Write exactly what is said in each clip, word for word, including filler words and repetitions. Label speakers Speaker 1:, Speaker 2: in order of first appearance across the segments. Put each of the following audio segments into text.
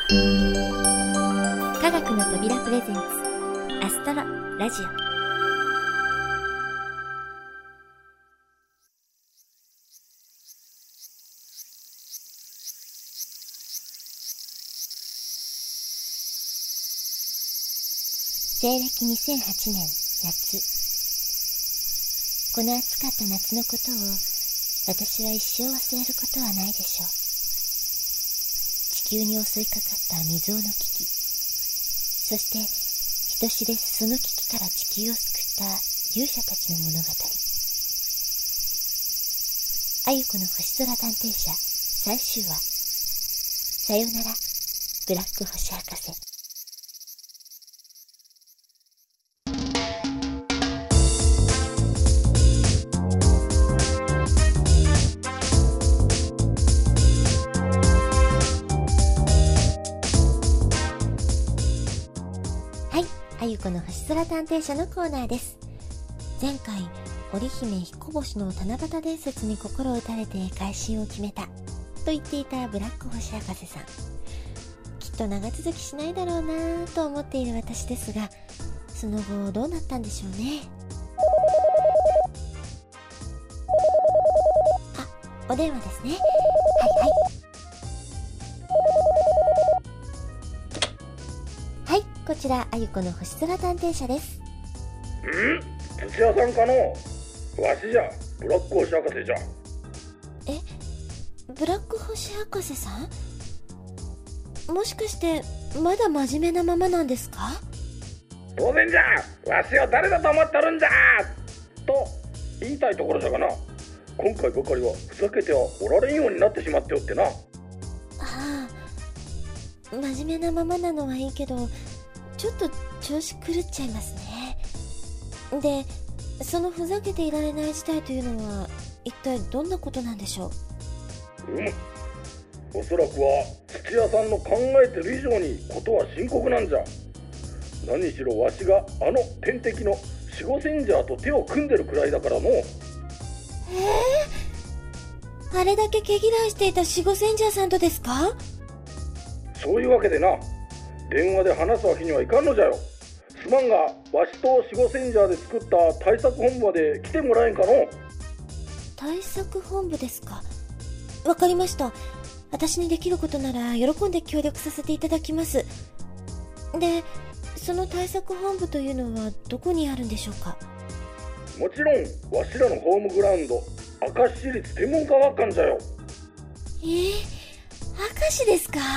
Speaker 1: 科学の扉プレゼンツアストロラジオ。西暦にせんはちねん夏、この暑かった夏のことを私は一生忘れることはないでしょう。地球に襲いかかった未曾有の危機、そして人知れずその危機から地球を救った勇者たちの物語。あゆこの星空探偵社最終話。さよならブラック星博士。あゆこの星空探偵社のコーナーです。前回、織姫彦星の七夕伝説に心打たれて改心を決めたと言っていたブラック星博士さん。きっと長続きしないだろうなぁと思っている私ですが、その後どうなったんでしょうね。あ、お電話ですね。はいはい。こちらあゆこの星空探偵社です。
Speaker 2: ん？土屋さんかの？わしじゃ、ブラック星博士じゃ。
Speaker 1: え、ブラック星博士さん？もしかしてまだ真面目なままなんですか？
Speaker 2: 当然じゃ。わしは誰だと思ってるんじゃと言いたいところじゃがな。今回ばかりはふざけてはおられんようになってしまっておってな。
Speaker 1: ああ、真面目なままなのはいいけど、ちょっと調子狂っちゃいますね。で、そのふざけていられない事態というのは一体どんなことなんでしょ
Speaker 2: う？うん、おそらくは土屋さんの考えてる以上にことは深刻なんじゃ。何しろわしがあの天敵の守護センジャーと手を組んでるくらいだからの。
Speaker 1: えー、あれだけ毛嫌いしていた守護センジャーさんとですか？
Speaker 2: そういうわけでな、電話で話すわけにはいかんのじゃよ。すまんが、わしと守護センジャーで作った対策本部まで来てもらえんかの。
Speaker 1: 対策本部ですか。わかりました。私にできることなら喜んで協力させていただきます。で、その対策本部というのはどこにあるんでしょうか？
Speaker 2: もちろんわしらのホームグラウンド、明石市立天文科学館じゃよ。
Speaker 1: えー、明石ですか？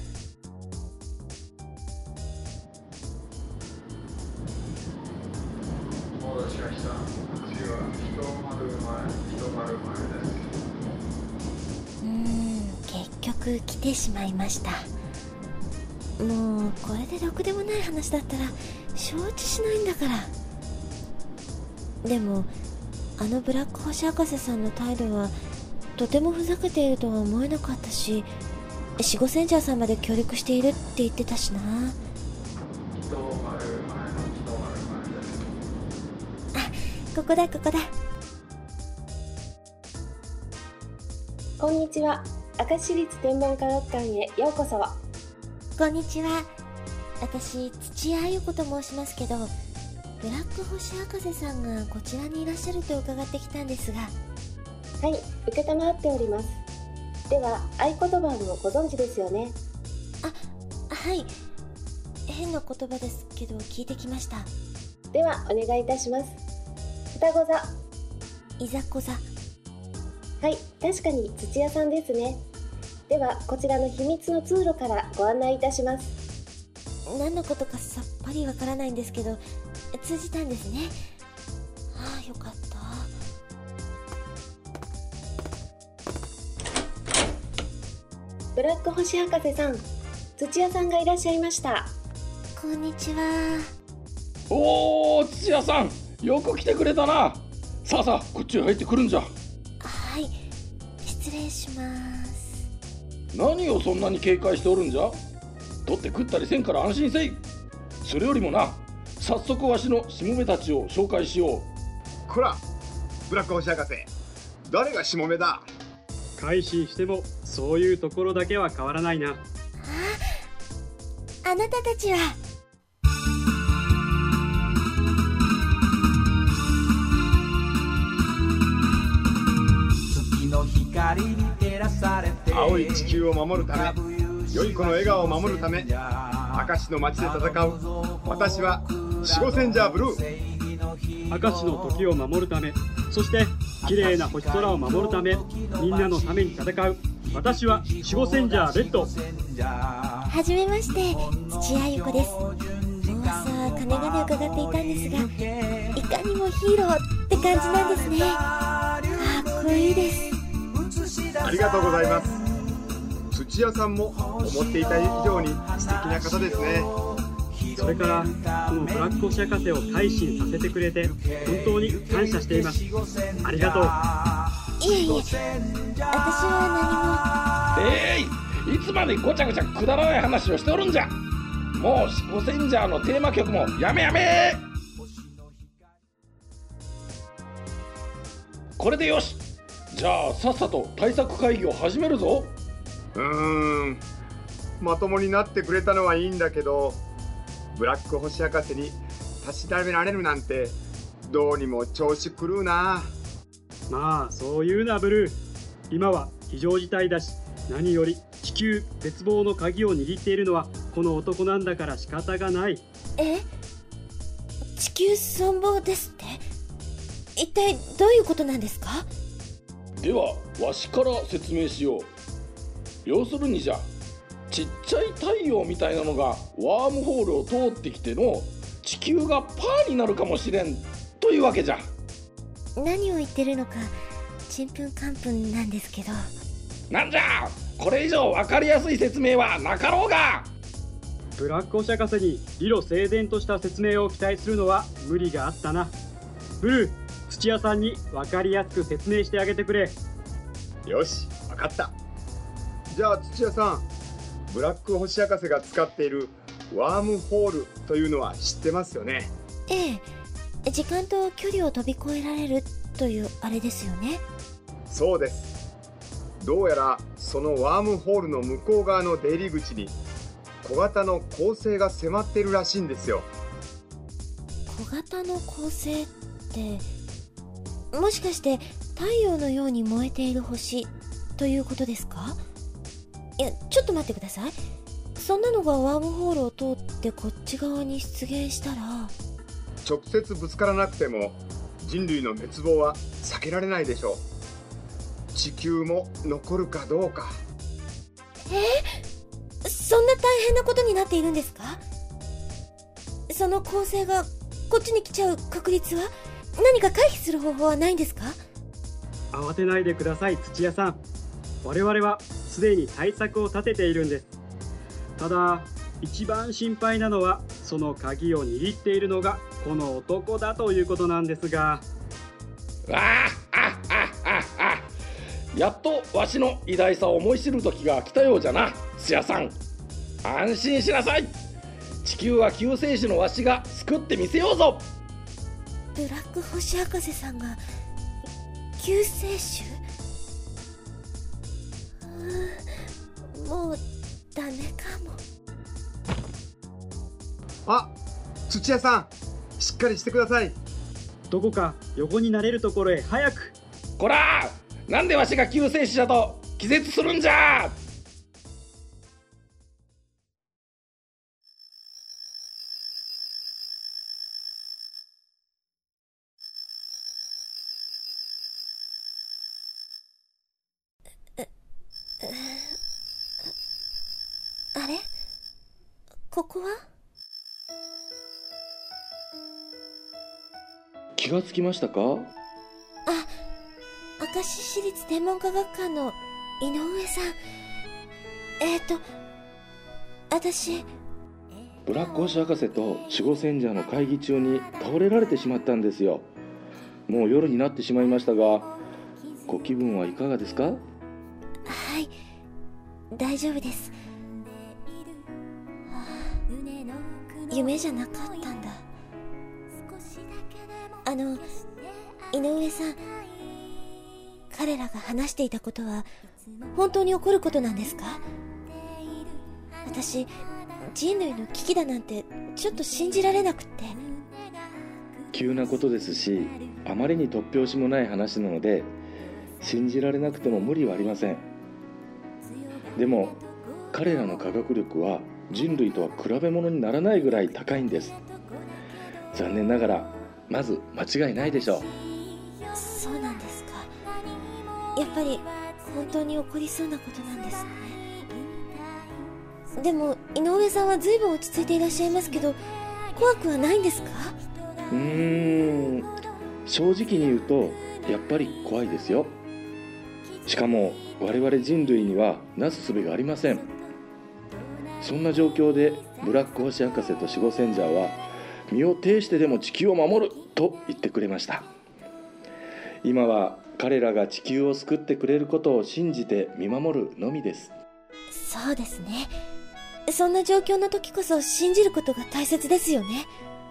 Speaker 1: うーん、結局来てしまいました。もうこれでろくでもない話だったら承知しないんだから。でもあのブラック星博士さんの態度はとてもふざけているとは思えなかったし、守護センジャーさんまで協力しているって言ってたしな。あ、ここだここだ。
Speaker 3: こんにちは。明石市立天文科学館へようこそ。
Speaker 1: こんにちは。私、土屋あゆこと申しますけど、ブラック星博士さんがこちらにいらっしゃると伺ってきたんですが。
Speaker 3: はい、受けたまっております。では、合言葉もご存知ですよね。
Speaker 1: あ、はい。変な言葉ですけど聞いてきました。
Speaker 3: では、お願いいたします。双子座。
Speaker 1: いざこ座。
Speaker 3: はい、確かに土屋さんですね。では、こちらの秘密の通路からご案内いたします。
Speaker 1: 何のことかさっぱりわからないんですけど、通じたんですね。ああ、よかった。
Speaker 3: ブラック星博士さん、土屋さんがいらっしゃいました。
Speaker 1: こんにちは。
Speaker 2: おー、土屋さん、よく来てくれたな。さあさあ、こっちへ入ってくるんじゃ。
Speaker 1: はい、失礼します。
Speaker 2: 何をそんなに警戒しておるんじゃ。取って食ったりせんから安心せい。それよりもな、早速わしのしもべたちを紹介しよう。
Speaker 4: こら、ブラック星博士、誰がしもべだ。
Speaker 5: 改心してもそういうところだけは変わらないな。
Speaker 1: あ、 あなたたちは。
Speaker 4: 青い地球を守るため、良い子の笑顔を守るため、明石の街で戦う私は守護センジャーブルー。
Speaker 5: 明石の時を守るため、そして綺麗な星空を守るため、みんなのために戦う私は守護センジャーレッド。
Speaker 1: はじめまして、土屋ゆ子です。噂かねがね伺っていたんですが、いかにもヒーローって感じなんですね。かっこいいです。
Speaker 4: ありがとうございます。土屋さんも思っていた以上に素敵な方ですね。
Speaker 5: それからこのブラック星博士を改心させてくれて本当に感謝しています。ありがとう。
Speaker 1: いえいえ、私は
Speaker 2: 何も。えい、いつまでごちゃごちゃくだらない話をしておるんじゃ。もう守護センジャーのテーマ曲もやめやめ。これでよし。じゃあさっさと対策会議を始めるぞ。
Speaker 4: うーん、まともになってくれたのはいいんだけど、ブラック星博士にたしなめられるなんてどうにも調子狂うな。
Speaker 5: まあそういうなブルー。今は非常事態だし、何より地球絶望の鍵を握っているのはこの男なんだから仕方がない。
Speaker 1: え、地球存亡ですって？一体どういうことなんですか？
Speaker 2: ではわしから説明しよう。要するにじゃ、ちっちゃい太陽みたいなのがワームホールを通ってきての地球がパーになるかもしれんというわけじゃ。
Speaker 1: 何を言ってるのかちんぷんかんぷんなんですけど。
Speaker 2: なんじゃ、これ以上分かりやすい説明はなかろうが。
Speaker 5: ブラック星博士に理路整然とした説明を期待するのは無理があったな。ブルー、土屋さんに分かりやすく説明してあげてくれ。
Speaker 4: よし、分かった。じゃあ土屋さん、ブラック星博士が使っているワームホールというのは知ってますよね？
Speaker 1: ええ、時間と距離を飛び越えられるというあれですよね。
Speaker 4: そうです。どうやらそのワームホールの向こう側の出入り口に小型の恒星が迫っているらしいんですよ。
Speaker 1: 小型の恒星って、もしかして太陽のように燃えている星ということですか？いや、ちょっと待ってください。そんなのがワームホールを通ってこっち側に出現したら、
Speaker 4: 直接ぶつからなくても人類の滅亡は避けられないでしょう。地球も残るかどうか。
Speaker 1: えー、そんな大変なことになっているんですか？その恒星がこっちに来ちゃう確率は何か回避する方法はないんですか？
Speaker 5: 慌てないでください土屋さん。我々はすでに対策を立てているんです。ただ一番心配なのはその鍵を握っているのがこの男だということなんですが。
Speaker 2: ああああああ、やっとわしの偉大さを思い知る時が来たようじゃな土屋さん。安心しなさい。地球は救世主のわしが救ってみせようぞ。
Speaker 1: ブラック星博士さんが救世主？もうダメかも。
Speaker 4: あ、土屋さん、しっかりしてください。
Speaker 5: どこか横になれるところへ早く。
Speaker 2: こら、なんでわしが救世主だと気絶するんじゃ。
Speaker 1: あれ？ここは？
Speaker 2: 気がつきましたか？
Speaker 1: あ、明石市立天文科学館の井上さん。えっと、私、
Speaker 2: ブラック星博士と守護センジャーの会議中に倒れられてしまったんですよ。もう夜になってしまいましたが、ご気分はいかがですか？
Speaker 1: はい、大丈夫です。夢じゃなかったんだ。あの、井上さん、彼らが話していたことは本当に起こることなんですか？私、 人類の危機だなんてちょっと信じられなくって。
Speaker 6: 急なことですし、あまりに突拍子もない話なので信じられなくても無理はありません。でも彼らの科学力は人類とは比べ物にならないぐらい高いんです。残念ながらまず間違いないでしょう。
Speaker 1: そうなんですか。やっぱり本当に起こりそうなことなんですね。でも井上さんは随分落ち着いていらっしゃいますけど、怖くはないんですか？
Speaker 6: うーん正直に言うとやっぱり怖いですよ。しかも我々人類にはなすすべがありません。そんな状況でブラック星博士と守護センジャーは身を挺してでも地球を守ると言ってくれました。今は彼らが地球を救ってくれることを信じて見守るのみです。
Speaker 1: そうですね。そんな状況の時こそ信じることが大切ですよね。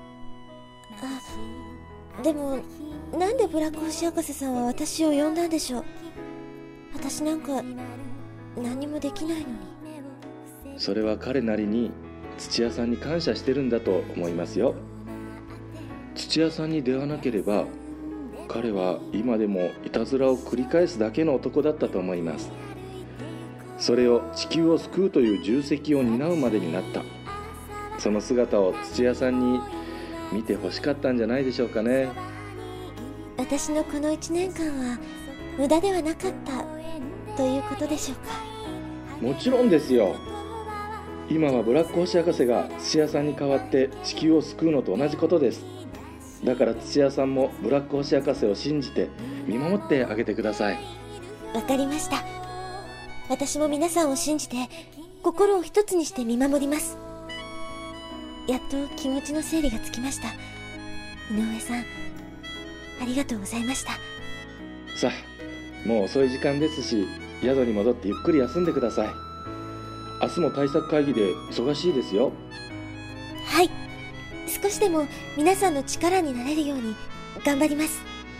Speaker 1: あ、でもなんでブラック星博士さんは私を呼んだんでしょう。私なんか何もできないのに。
Speaker 6: それは彼なりに土屋さんに感謝してるんだと思いますよ。土屋さんに出会わなければ彼は今でもいたずらを繰り返すだけの男だったと思います。それを地球を救うという重責を担うまでになった。その姿を土屋さんに見てほしかったんじゃないでしょうかね。
Speaker 1: 私のこのいちねんかんは無駄ではなかったということでしょうか。
Speaker 6: もちろんですよ。今はブラック星博士が土屋さんに代わって地球を救うのと同じことです。だから土屋さんもブラック星博士を信じて見守ってあげてください。
Speaker 1: わかりました。私も皆さんを信じて心を一つにして見守ります。やっと気持ちの整理がつきました。井上さん、ありがとうございました。
Speaker 6: さあ、もう遅い時間ですし宿に戻ってゆっくり休んでください。明日も対策会議で忙しいですよ。
Speaker 1: はい、少しでも皆さんの力になれるように頑張ります。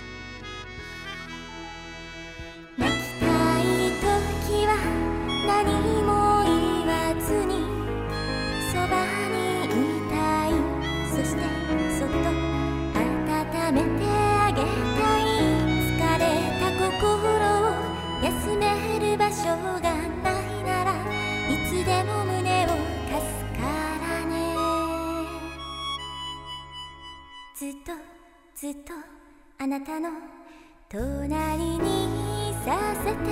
Speaker 7: 泣きたい時は何も言わずにそばにいたい。そしてそっと温めてあげたい。疲れた心を休める場所がないならいつでも胸を貸すからね。ずっとずっとあなたの隣にさせて。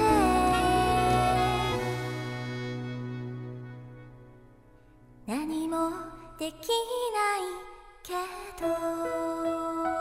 Speaker 7: 何もできないけど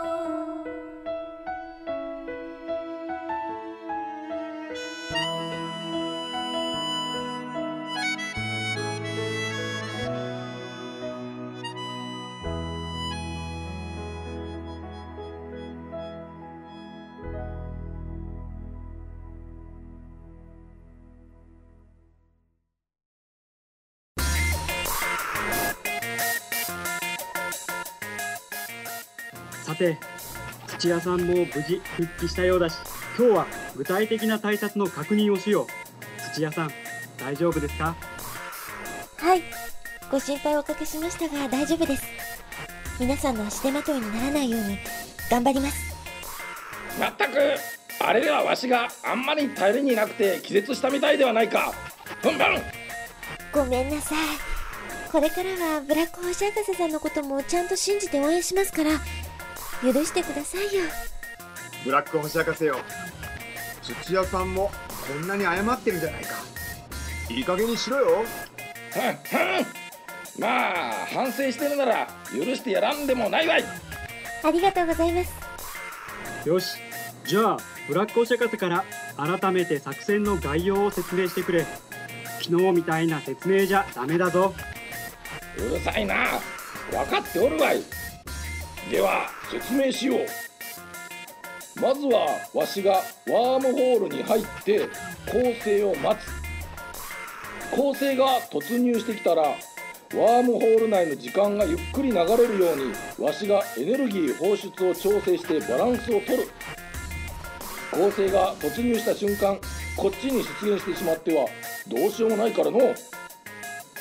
Speaker 5: さて、土屋さんも無事復帰したようだし、今日は具体的な対策の確認をしよう。土屋さん、大丈夫ですか？
Speaker 1: はい、ご心配をおかけしましたが大丈夫です。皆さんの足手まといにならないように頑張ります。
Speaker 2: まったくあれではわしがあんまり頼りになくて気絶したみたいではないか。ふんふん。
Speaker 1: ごめんなさい。これからはブラック星博士さんのこともちゃんと信じて応援しますから許してくださいよ。
Speaker 4: ブラック星博士よ、土屋さんもこんなに謝ってるじゃないか。いい加減にしろよ。
Speaker 2: ふんふん。まあ反省してるなら許してやらんでもないわい。
Speaker 1: ありがとうございます。
Speaker 5: よし、じゃあブラック星博士から改めて作戦の概要を説明してくれ。昨日みたいな説明じゃダメだぞ。
Speaker 2: うるさいな。分かっておるわい。では説明しよう。まずはわしがワームホールに入って恒星を待つ。恒星が突入してきたらワームホール内の時間がゆっくり流れるようにわしがエネルギー放出を調整してバランスを取る。恒星が突入した瞬間こっちに出現してしまってはどうしようもないからの。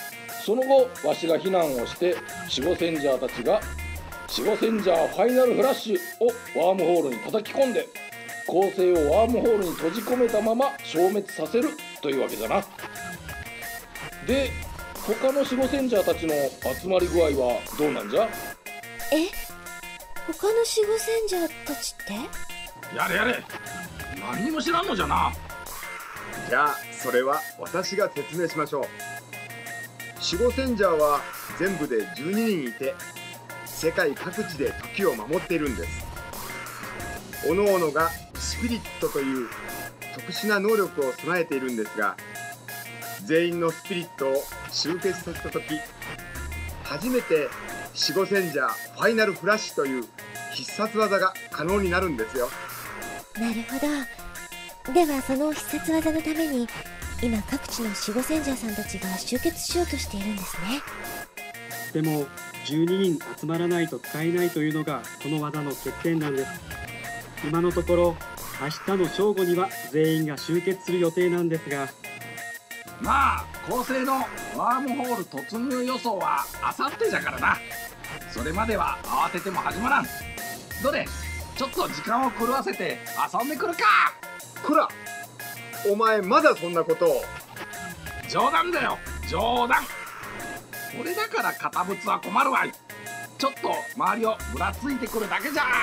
Speaker 6: その後わしが避難をして守護センジャーたちが守護センジャーファイナルフラッシュをワームホールに叩き込んで恒星をワームホールに閉じ込めたまま消滅させるというわけだな。で、他の守護センジャーたちの集まり具合はどうなんじゃ？
Speaker 1: え、他の守護センジャーたちって？
Speaker 2: やれやれ、何にも知らんのじゃな。
Speaker 4: じゃあそれは私が説明しましょう。守護センジャーは全部でじゅうににんいて、世界各地で時を守っているんです。おのおのがスピリットという特殊な能力を備えているんですが、全員のスピリットを集結させた時、初めて守護センジャーファイナルフラッシュという必殺技が可能になるんですよ。
Speaker 1: なるほど。ではその必殺技のために今各地の守護センジャーさんたちが集結しようとしているんですね。
Speaker 5: でもじゅうににん集まらないと使えないというのがこの技の欠点なんです。今のところ明日の正午には全員が集結する予定なんですが、
Speaker 2: まあ恒星のワームホール突入予想はあさってじゃからな。それまでは慌てても始まらん。どれ、ちょっと時間を狂わせて遊んでくるか。
Speaker 4: こら、お前まだそんなことを。
Speaker 2: 冗談だよ、冗談。俺だから堅物は困るわい。ちょっと周りをぶらついてくるだけじゃ。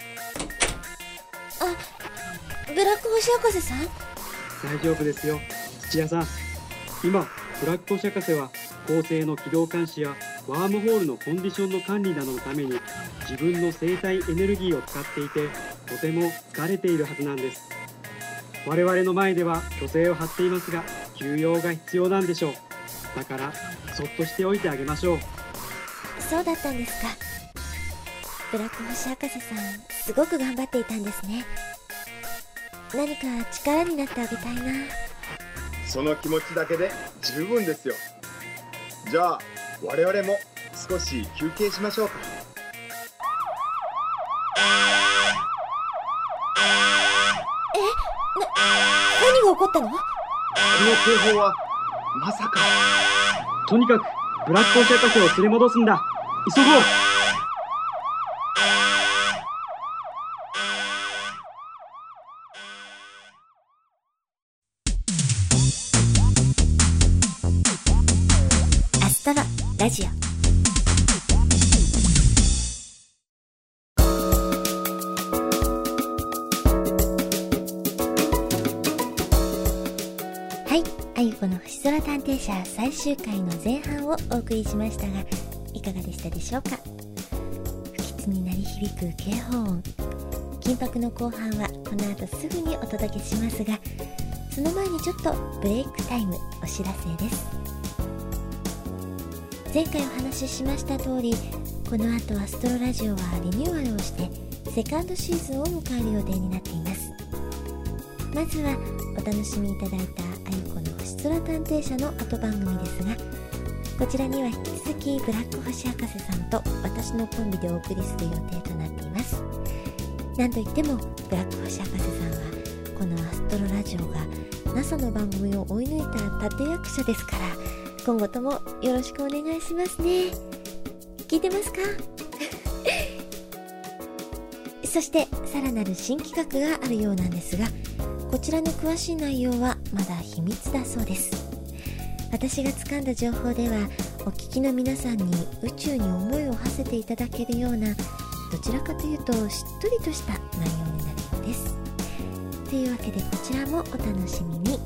Speaker 1: あ、ブラック星博士さん？
Speaker 5: 大丈夫ですよ土屋さん。今ブラック星博士は恒星の軌道監視やワームホールのコンディションの管理などのために自分の生体エネルギーを使っていて、とても疲れているはずなんです。我々の前では虚勢を張っていますが、休養が必要なんでしょう。だからそっとしておいてあげましょう。
Speaker 1: そうだったんですか。ブラック星博士さん、すごく頑張っていたんですね。何か力になってあげたいな。
Speaker 4: その気持ちだけで十分ですよ。じゃあ我々も少し休憩しましょうか。
Speaker 1: え、な、何が起こったの？
Speaker 4: この警報はまさか。
Speaker 5: とにかくブラック星博士を連れ戻すんだ。急ごう。
Speaker 1: アストロラジオ。はい、あゆこの星空探偵社最終回の前半をお送りしましたが、いかがでしたでしょうか。不吉に鳴り響く警報音、緊迫の後半はこの後すぐにお届けしますが、その前にちょっとブレイクタイムお知らせです。前回お話ししました通り、この後アストロラジオはリニューアルをしてセカンドシーズンを迎える予定になっています。まずはお楽しみいただいたあゆこの星空探偵社の後番組ですが、こちらには引き続きブラック星博士さんと私のコンビでお送りする予定となっています。なんといってもブラック星博士さんはこのアストロラジオが ナサ の番組を追い抜いた立役者ですから、今後ともよろしくお願いしますね。聞いてますか？そしてさらなる新企画があるようなんですが、こちらの詳しい内容はまだ秘密だそうです。私が掴んだ情報では、お聞きの皆さんに宇宙に思いを馳せていただけるような、どちらかというとしっとりとした内容になるようです。というわけでこちらもお楽しみに。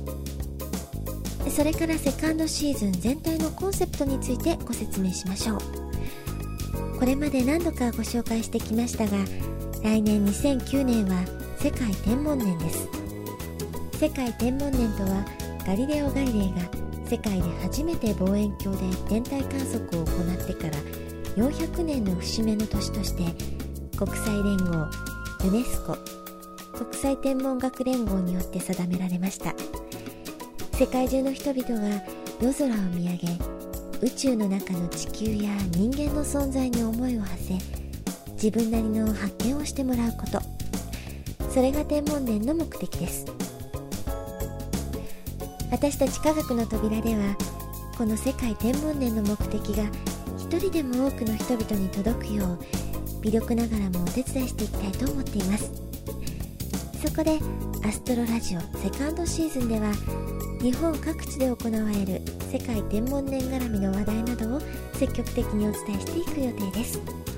Speaker 1: それからセカンドシーズン全体のコンセプトについてご説明しましょう。これまで何度かご紹介してきましたが、来年にせんきゅうねんは世界天文年です。世界天文年とは、ガリレオ・ガリレイが世界で初めて望遠鏡で天体観測を行ってからよんひゃくねんの節目の年として、国際連合ユネスコ国際天文学連合によって定められました。世界中の人々が夜空を見上げ、宇宙の中の地球や人間の存在に思いを馳せ、自分なりの発見をしてもらうこと、それが天文年の目的です。私たち科学の扉では、 この世界天文年の目的が一人でも多くの人々に届くよう、微力ながらもお手伝いしていきたいと思っています。そこでアストロラジオセカンドシーズンでは、日本各地で行われる世界天文年絡みの話題などを積極的にお伝えしていく予定です。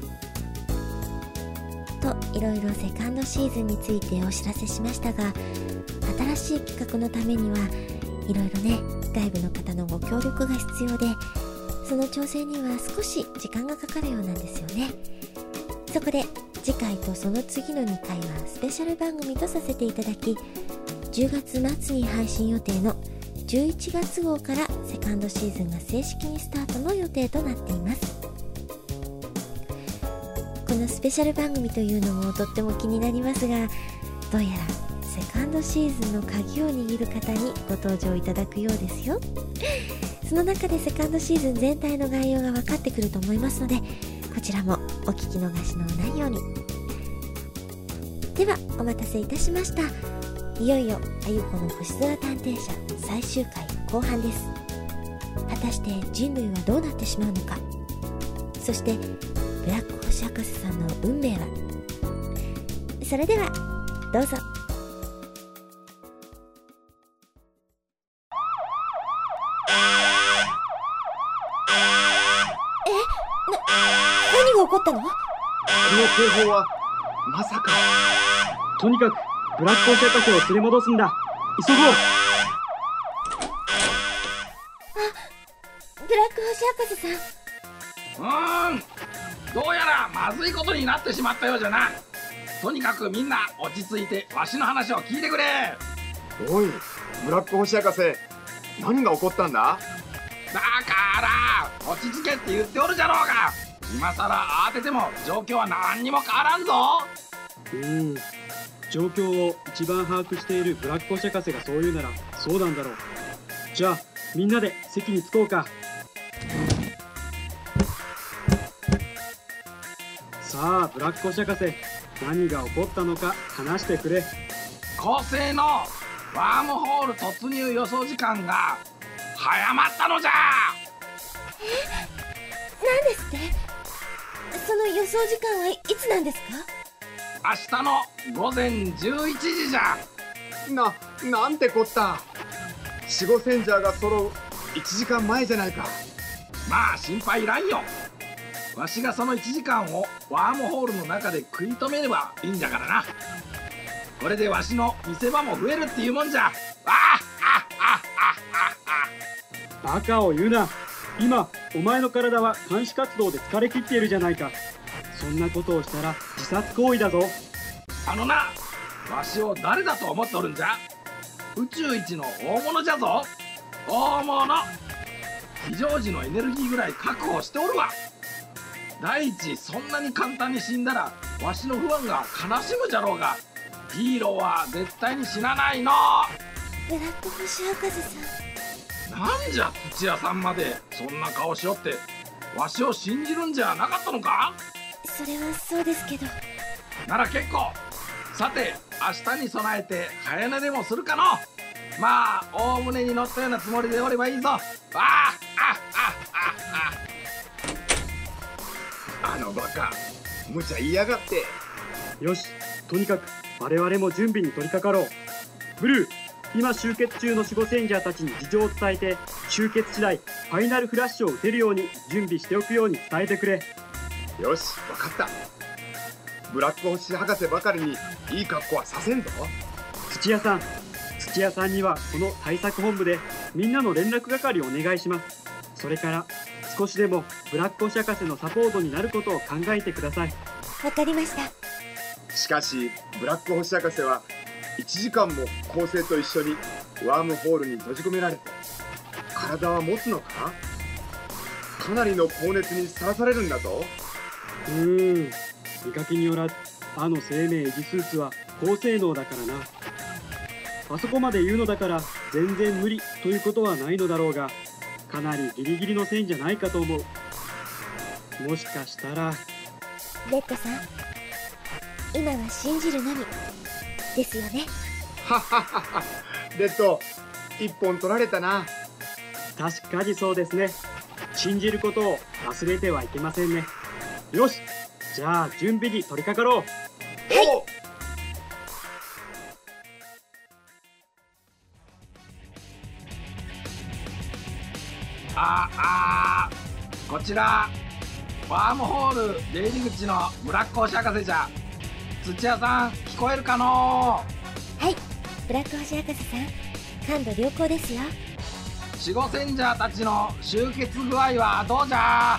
Speaker 1: といろいろセカンドシーズンについてお知らせしましたが、新しい企画のためにはいろいろね、外部の方のご協力が必要で、その調整には少し時間がかかるようなんですよね。そこで次回とその次のにかいはスペシャル番組とさせていただき、じゅうがつまつに配信予定のじゅういちがつごうからセカンドシーズンが正式にスタートの予定となっています。このスペシャル番組というのもとっても気になりますが、どうやらセカンドシーズンの鍵を握る方にご登場いただくようですよ。その中でセカンドシーズン全体の概要が分かってくると思いますので、こちらもお聞き逃しのないように。ではお待たせいたしました。いよいよあゆこの星空探偵社最終回後半です。果たして人類はどうなってしまうのか、そしてブラック星博士さんの運命は。それではどうぞ。え、な、何が起こったの？
Speaker 4: この警報はまさか。
Speaker 5: とにかくブラック星博士を連れ戻すんだ。急ごう。
Speaker 1: あ、ブラック星博士さん。
Speaker 2: うーん、どうやらまずいことになってしまったようじゃな。とにかくみんな落ち着いてわしの話を聞いてくれ。
Speaker 4: おい、ブラック星博士、何が起こったんだ？
Speaker 2: だから落ち着けって言っておるじゃろうが。今さら慌てても状況は何にも変わらんぞ。
Speaker 5: うーん、状況を一番把握しているブラック星博士がそう言うならそうなんだろう。じゃあみんなで席に着こうか。さあブラック星博士、何が起こったのか話してくれ。
Speaker 2: 恒星のワームホール突入予想時間が早まったのじゃ。
Speaker 1: え、何ですって？その予想時間はいつなんですか？
Speaker 2: 明日のごぜんじゅういちじじゃ。
Speaker 4: な、なんてこった。守護センジャーが揃ういちじかんまえじゃないか。
Speaker 2: まあ心配いらんよ。わしがそのいちじかんをワームホールの中で食い止めればいいんじゃからな。これでわしの見せ場も増えるっていうもんじゃ。あああああ
Speaker 5: バカを言うな。今お前の体は監視活動で疲れ切っているじゃないか。そんなことをしたら自殺行為だぞ。
Speaker 2: あのな、わしを誰だと思っておるんじゃ。宇宙一の大物じゃぞ。大物。非常時のエネルギーぐらい確保しておるわ。第一、そんなに簡単に死んだらわしのファンが悲しむじゃろうが、ヒーローは絶対に死なないの。
Speaker 1: ブラック星博士さん。
Speaker 2: なんじゃ土屋さんまでそんな顔しよってわしを信じるんじゃなかったのか。
Speaker 1: それはそうですけど。
Speaker 2: なら結構。さて明日に備えて早寝でもするかの。まあ大船に乗ったようなつもりでおればいいぞ。ああああ
Speaker 4: ああのバカ、無茶言いやがって。
Speaker 5: よし、とにかく我々も準備に取り掛かろう。ブルー、今集結中の守護センジャーたちに事情を伝えて、集結次第ファイナルフラッシュを打てるように準備しておくように伝えてくれ。
Speaker 4: よし、分かった。ブラック星博士ばかりにいい格好はさせんぞ。
Speaker 5: 土屋さん、土屋さんにはこの対策本部でみんなの連絡係をお願いします。それから少しでもブラック星博士のサポートになることを考えてください。
Speaker 1: わかりました。
Speaker 4: しかしブラック星博士はいちじかんも恒星と一緒にワームホールに閉じ込められて、体は持つのか？かなりの高熱にさらされるんだぞ。
Speaker 5: うーん、見かけによらずあの生命維持スーツは高性能だからな。あそこまで言うのだから全然無理ということはないのだろうが、かなりギリギリの線じゃないかと思う。もしかしたら。
Speaker 1: レッドさん、今は信じるのみですよね。
Speaker 4: はははは、レッド一本取られたな。
Speaker 5: 確かにそうですね。信じることを忘れてはいけませんね。よし、じゃあ準備に取り掛かろう。
Speaker 2: はい。
Speaker 8: ああこちらワームホール出入り口のブラック星博士じゃ。土屋さん聞こえるかの？
Speaker 1: はい、ブラック星博士さん、感度良好ですよ。
Speaker 8: 守護戦者たちの集結具合はどうじゃ？
Speaker 1: はい、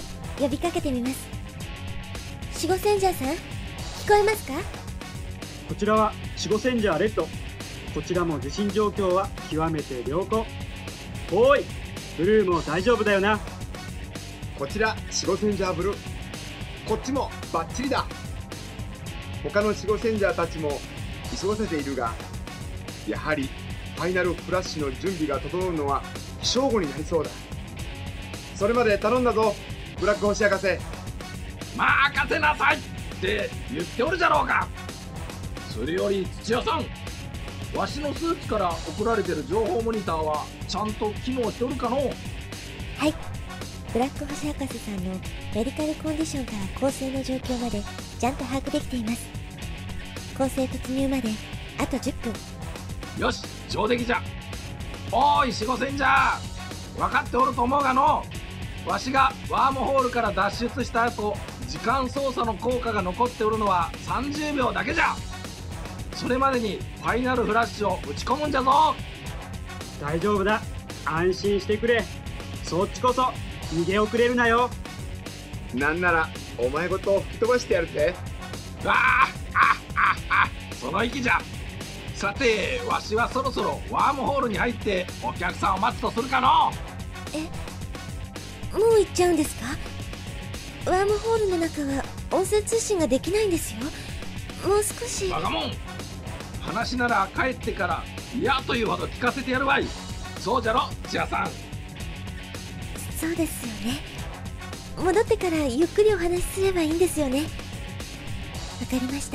Speaker 1: 呼びかけてみます。守護戦者さん、聞こえますか？
Speaker 5: こちらは守護戦者レッド。こちらも地震状況は極めて良好。おーい、ブルーも大丈夫だよな。
Speaker 4: こちら守護戦者ブルー、こっちもバッチリだ。他の守護戦者たちも急がせているが、やはりファイナルフラッシュの準備が整うのは正午になりそうだ。それまで頼んだぞ、ブラック星博士。
Speaker 8: 任せなさいって言っておるじゃろうか。それより土屋さん、わしのスーツから送られてる情報モニターはちゃんと機能しておるかの？
Speaker 1: はい、ブラック星博士さんのメディカルコンディションから構成の状況までちゃんと把握できています。構成突入まであとじゅっぷん。
Speaker 8: よし、上出来じゃ。おーい守護戦者、分かっておると思うがの、わしがワームホールから脱出した後、時間操作の効果が残っておるのはさんじゅうびょうだけじゃ。それまでにファイナルフラッシュを打ち込むんじゃぞ。
Speaker 5: 大丈夫だ、安心してくれ。そっちこそ逃げ遅れるなよ。
Speaker 4: なんならお前ごと吹き飛ばしてやるぜ。
Speaker 8: わああああ、その意気じゃ。さて、わしはそろそろワームホールに入ってお客さんを待つとするかの。
Speaker 1: え、もう行っちゃうんですか？ワームホールの中は音声通信ができないんですよ。もう少し。
Speaker 8: バカモン、話なら帰ってから嫌というほど聞かせてやるわい。そうじゃろ土屋さん。
Speaker 1: そうですよね。戻ってからゆっくりお話しすればいいんですよね。わかりました。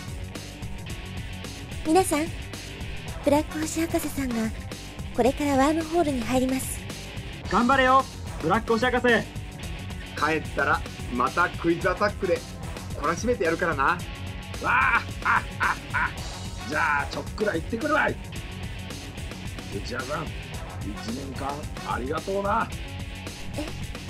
Speaker 1: 皆さん、ブラック星博士さんがこれからワームホールに入ります。
Speaker 5: 頑張れよ、ブラック星博士。
Speaker 4: 帰ったらまたクイズアタックで懲らしめてやるからな。
Speaker 8: わああああ、じゃあちょっくら行ってくるわい。土屋さん、いちねんかんありがとうな。
Speaker 1: え、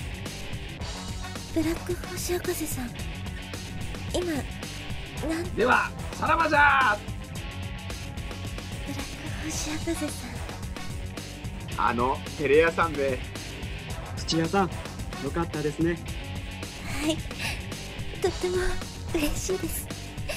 Speaker 1: ブラック星博士さん、今なん
Speaker 8: ではさらばじゃ。
Speaker 1: ブラック星博士さん、
Speaker 4: あのテレ屋さんで。
Speaker 5: 土屋さん、よかったですね。
Speaker 1: はい、とっても嬉しいです。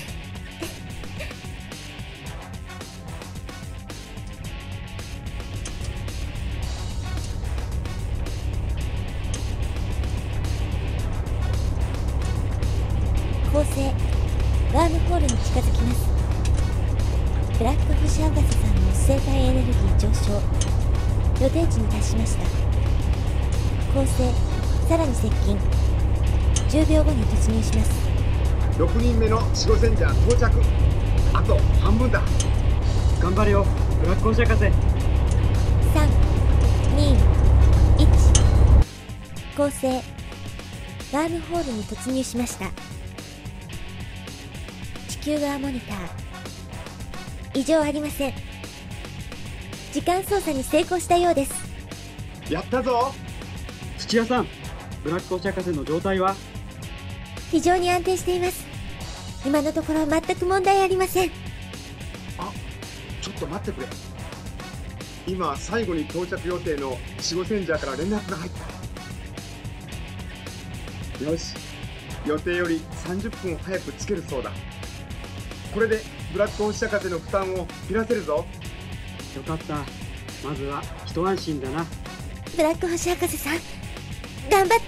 Speaker 1: 構成ワームホールに近づきます。ブラック星博士さんの生体エネルギー上昇、予定値に達しました。構成さらに接近、じゅうびょうごに突入します。
Speaker 4: ろくにんめの守護戦者到着。あと半分だ。
Speaker 5: 頑張れよ、ブラック星博士。
Speaker 1: さん、に、いち。構成ワームホールに突入しました。地球側モニター、異常ありません。時間操作に成功したようです。
Speaker 4: やったぞ。
Speaker 5: 土屋さん、ブラック星博士の状態は？
Speaker 1: 非常に安定しています。今のところ全く問題ありません。
Speaker 4: あ、ちょっと待ってくれ。今最後に到着予定の守護戦者から連絡が入った。よし、予定よりさんじゅっぷん早くつけるそうだ。これでブラック星博士の負担を減らせるぞ。
Speaker 5: よかった、まずは一安心だな。
Speaker 1: ブラック星博士さん、頑張って。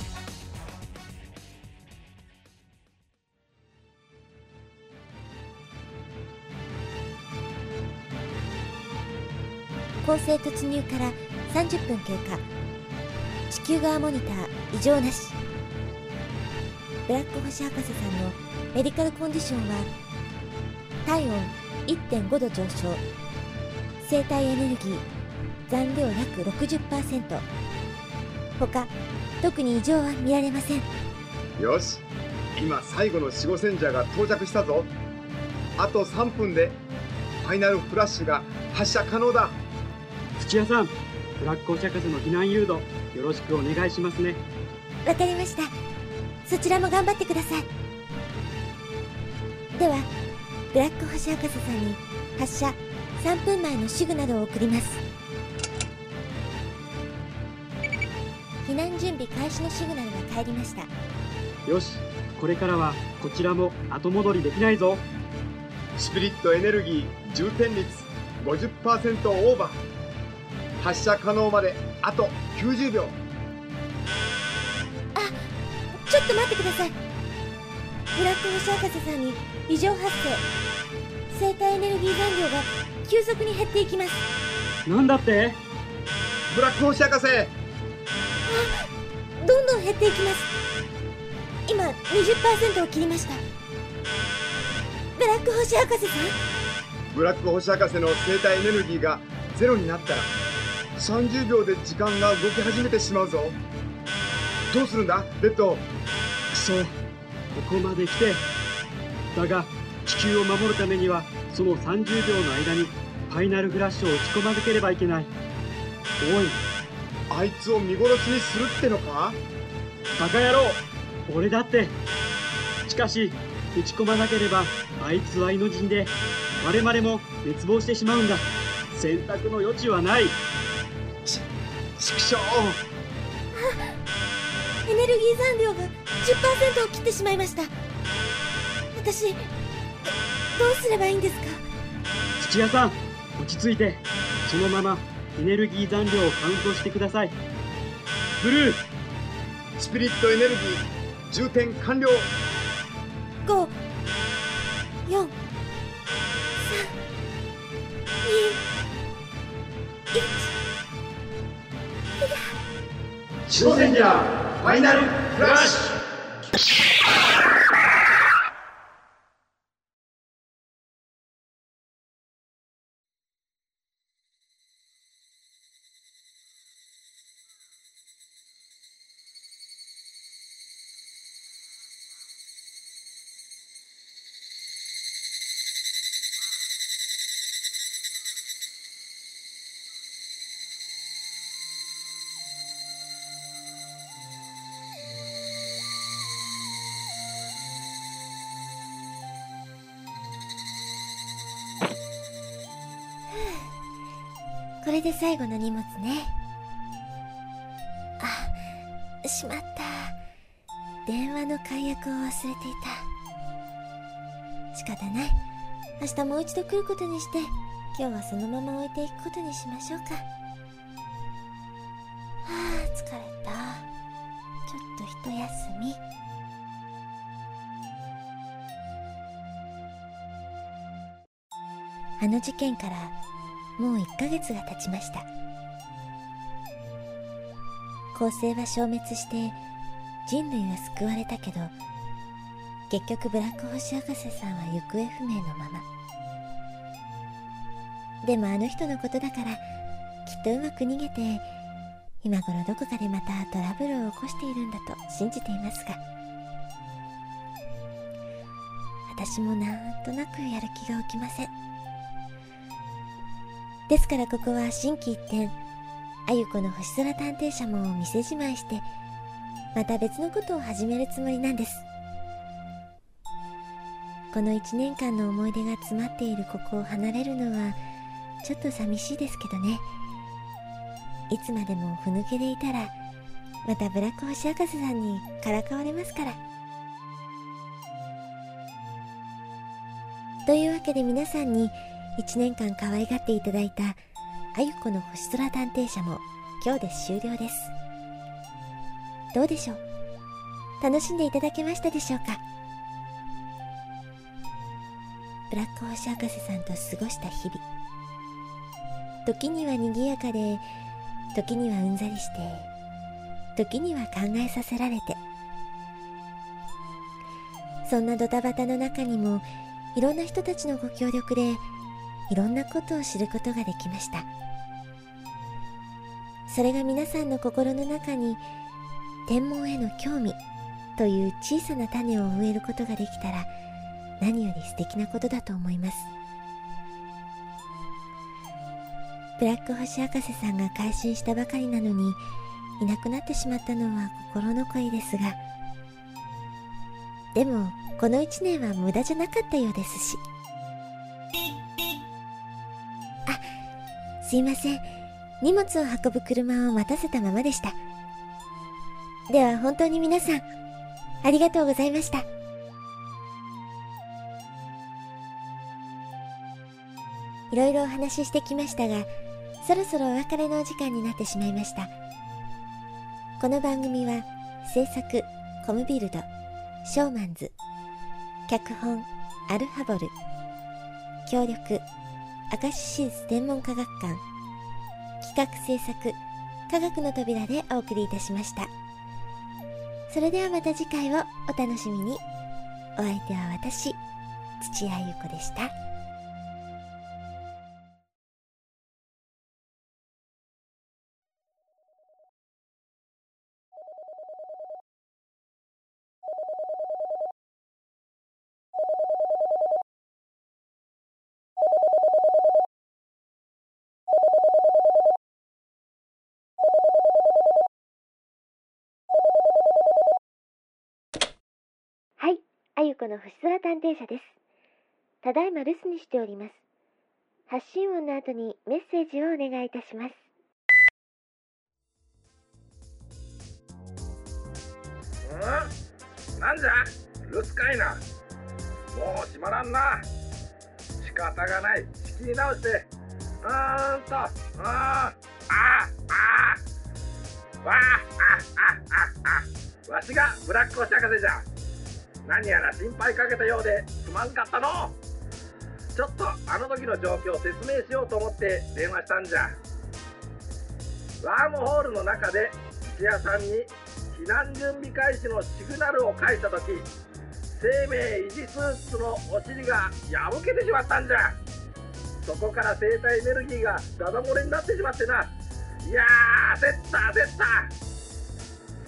Speaker 1: 構成突入からさんじゅっぷん経過。地球側モニター異常なし。ブラック星博士さんのメディカルコンディションは体温 いってんごど上昇、生体エネルギー残量約 ろくじゅっパーセント。 他特に異常は見られません。
Speaker 4: よし、今最後の守護戦者が到着したぞ。あとさんぷんでファイナルフラッシュが発射可能だ。
Speaker 5: 土屋さん、ブラック星博士の避難誘導よろしくお願いしますね。
Speaker 1: わかりました。そちらも頑張ってください。ではブラック星博士さんに発射さんぷんまえのシグナルを送ります。避難準備開始のシグナルが返りました。
Speaker 5: よし、これからはこちらも後戻りできないぞ。
Speaker 4: スピリットエネルギー充填率 ごじゅっパーセント オーバー。発射可能まであときゅうじゅうびょう。
Speaker 1: あ、ちょっと待ってください。ブラック星博士さんに異常発生。生体エネルギー残量が急速に減っていきます。
Speaker 5: なんだって？
Speaker 4: ブラック星博士、
Speaker 1: どんどん減っていきます。今 にじゅっパーセント を切りました。ブラック星博士さん、
Speaker 4: ブラック星博士の生体エネルギーがゼロになったらさんじゅうびょうで時間が動き始めてしまうぞ。どうするんだレッド。
Speaker 5: くそ、ここまで来て。だが地球を守るためにはそのさんじゅうびょうの間にファイナルフラッシュを打ち込まなければいけない。おい、
Speaker 4: あいつを見殺しにするってのか？
Speaker 5: バカ野郎、俺だって。しかし打ち込まなければあいつは命死で我々も滅亡してしまうんだ。選択の余地はない。
Speaker 4: ち、畜生。
Speaker 1: エネルギー残量が じゅっパーセント を切ってしまいました。私どうすればいいんですか？
Speaker 5: 土屋さん、落ち着いて。そのままエネルギー残量をカウントしてください。ブルー、
Speaker 4: スピリットエネルギー充填完了。
Speaker 1: ご、よん、さん、に、いち。
Speaker 4: 守護戦者ファイナルフラッシュ。
Speaker 1: これで最後の荷物ね。あ、しまった。電話の解約を忘れていた。仕方ない。明日もう一度来ることにして、今日はそのまま置いていくことにしましょうか。はあ、疲れた。ちょっと一休み。あの事件からもういっかげつが経ちました。恒星は消滅して人類は救われたけど、結局ブラック星博士さんは行方不明のまま。でもあの人のことだからきっとうまく逃げて、今頃どこかでまたトラブルを起こしているんだと信じていますが、私もなんとなくやる気が起きません。ですからここは心機一転、あゆこの星空探偵社も店じまいして、また別のことを始めるつもりなんです。この一年間の思い出が詰まっているここを離れるのはちょっと寂しいですけどね。いつまでもふぬけでいたらまたブラック星博士さんにからかわれますから。というわけで皆さんに一年間可愛がっていただいたあゆこの星空探偵社も今日で終了です。どうでしょう、楽しんでいただけましたでしょうか。ブラック星博士さんと過ごした日々、時には賑やかで、時にはうんざりして、時には考えさせられて、そんなドタバタの中にもいろんな人たちのご協力でいろんなことを知ることができました。 それが皆さんの心の中に天文への興味という小さな種を植えることができたら、何より素敵なことだと思います。ブラック星博士さんが改心したばかりなのにいなくなってしまったのは心残りですが、でもこの一年は無駄じゃなかったようですし。あ、すいません、荷物を運ぶ車を待たせたままでした。では本当に皆さんありがとうございました。いろいろお話ししてきましたが、そろそろお別れのお時間になってしまいました。この番組は制作コムビルド、ショーマンズ、脚本アルファボル、協力明石市立天文科学館、企画制作科学の扉でお送りいたしました。それではまた次回をお楽しみに。お相手は私、土屋ゆ子でした。はい、あゆこの星空探偵社です。ただいま留守にしております。発信音の後にメッセージをお願いいたします。
Speaker 8: ん？なんじゃ？留守かいな。もう閉まらんな。仕方がない。仕切り直して。うーんと、あー、あー、あー、わー、あ、あ、あ、あ、わしがブラック星博士じゃ。何やら心配かけたようですまんかったの。ちょっとあの時の状況を説明しようと思って電話したんじゃ。ワームホールの中で土屋さんに避難準備開始のシグナルを返した時、生命維持スーツのお尻が破けてしまったんじゃ。そこから生体エネルギーがダダ漏れになってしまってな。いやー、焦った焦った。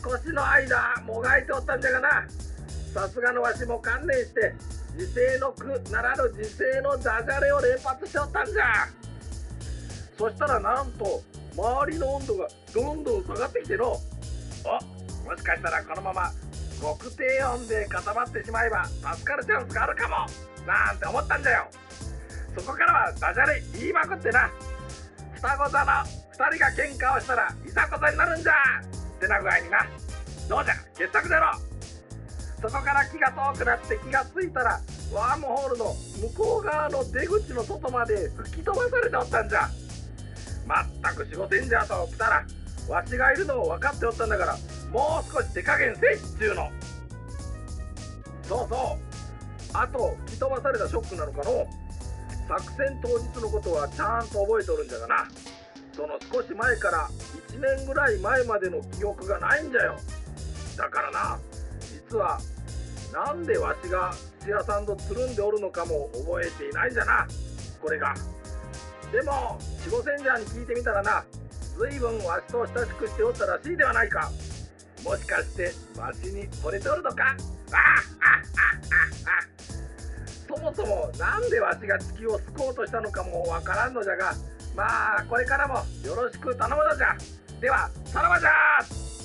Speaker 8: 少しの間もがいておったんじゃがな。さすがのわしも観念して時世の苦ならぬ時世のダジャレを連発しておったんじゃ。そしたらなんと周りの温度がどんどん下がってきての。お、もしかしたらこのまま極低温で固まってしまえば助かるチャンスがあるかもなんて思ったんだよ。そこからはダジャレ言いまくってな。双子座のふたりが喧嘩をしたらいざこざになるんじゃってな具合にな。どうじゃ、傑作だろ。そこから気が遠くなって気がついたらワームホールの向こう側の出口の外まで吹き飛ばされておったんじゃ。まったく守護センジャーと来たらわしがいるのを分かっておったんだから、もう少し手加減せいっちゅうの。そうそう、あと吹き飛ばされたショックなのかの。作戦当日のことはちゃんと覚えておるんじゃがな。その少し前からいちねんぐらい前までの記憶がないんじゃよ。だからな、実はなんでわしが土屋さんとつるんでおるのかも覚えていないんじゃな、これが。でも守護センジャーに聞いてみたらな、ずいぶんわしと親しくしておったらしいではないか。もしかしてわしに惚れておるのか。あああああ、そもそもなんでわしが地球を救おうとしたのかもわからんのじゃが、まあこれからもよろしく頼むのじゃ。ではさらばじゃー。